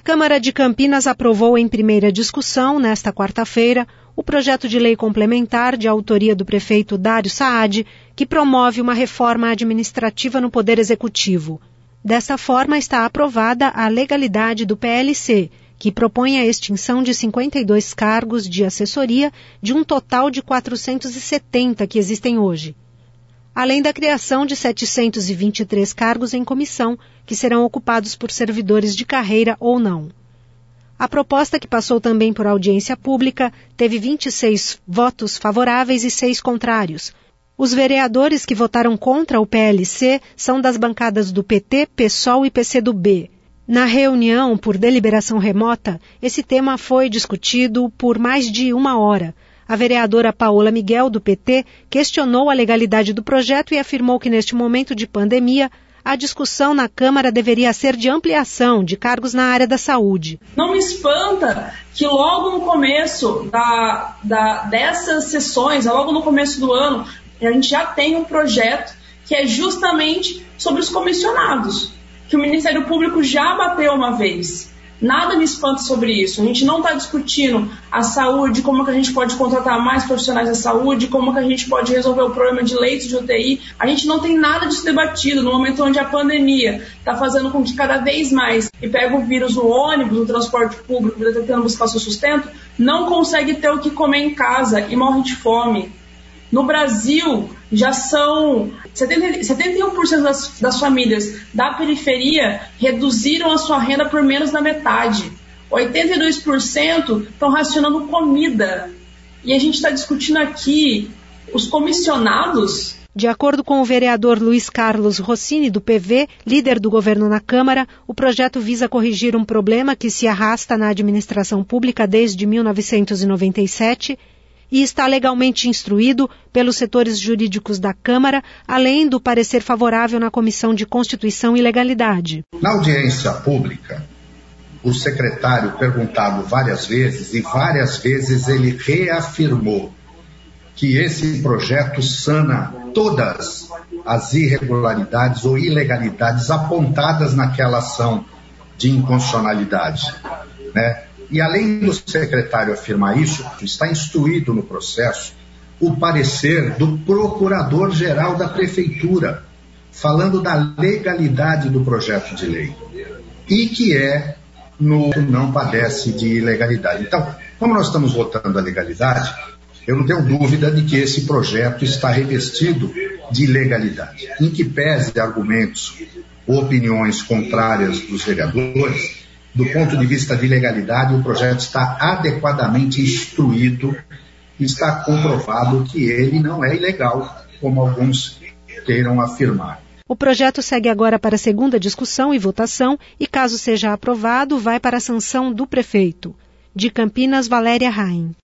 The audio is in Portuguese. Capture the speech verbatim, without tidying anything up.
Câmara de Campinas aprovou em primeira discussão, nesta quarta-feira, o projeto de lei complementar de autoria do prefeito Dário Saad, que promove uma reforma administrativa no Poder Executivo. Dessa forma, está aprovada a legalidade do P L C, que propõe a extinção de cinquenta e dois cargos de assessoria de um total de quatrocentos e setenta que existem hoje, além da criação de setecentos e vinte e três cargos em comissão, que serão ocupados por servidores de carreira ou não. A proposta, que passou também por audiência pública, teve vinte e seis votos favoráveis e seis contrários. Os vereadores que votaram contra o P L C são das bancadas do P T, PSOL e P C do B. Na reunião por deliberação remota, esse tema foi discutido por mais de uma hora. A vereadora Paola Miguel, do P T, questionou a legalidade do projeto e afirmou que, neste momento de pandemia, a discussão na Câmara deveria ser de ampliação de cargos na área da saúde. Não me espanta que logo no começo da, da, dessas sessões, logo no começo do ano, a gente já tem um projeto que é justamente sobre os comissionados, que o Ministério Público já bateu uma vez. Nada me espanta sobre isso. A gente não está discutindo a saúde, como que a gente pode contratar mais profissionais da saúde, como que a gente pode resolver o problema de leitos de U T I. A gente não tem nada disso debatido no momento onde a pandemia está fazendo com que cada vez mais que pega o vírus no ônibus, no transporte público, tentando buscar seu sustento, não consegue ter o que comer em casa e morre de fome. No Brasil, já são setenta e um por cento das, das famílias da periferia reduziram a sua renda por menos da metade. oitenta e dois por cento estão racionando comida. E a gente está discutindo aqui os comissionados. De acordo com o vereador Luiz Carlos Rossini, do P V, líder do governo na Câmara, o projeto visa corrigir um problema que se arrasta na administração pública desde mil novecentos e noventa e sete e está legalmente instruído pelos setores jurídicos da Câmara, além do parecer favorável na Comissão de Constituição e Legalidade. Na audiência pública, o secretário, perguntado várias vezes, e várias vezes ele reafirmou que esse projeto sana todas as irregularidades ou ilegalidades apontadas naquela ação de inconstitucionalidade, né? E além do secretário afirmar isso, está instruído no processo o parecer do procurador-geral da Prefeitura, falando da legalidade do projeto de lei, e que é no não padece de ilegalidade. Então, como nós estamos votando a legalidade, eu não tenho dúvida de que esse projeto está revestido de legalidade. Em que pese argumentos ou opiniões contrárias dos vereadores, do ponto de vista de legalidade, o projeto está adequadamente instruído e está comprovado que ele não é ilegal, como alguns queiram afirmar. O projeto segue agora para a segunda discussão e votação e, caso seja aprovado, vai para a sanção do prefeito. De Campinas, Valéria Raim.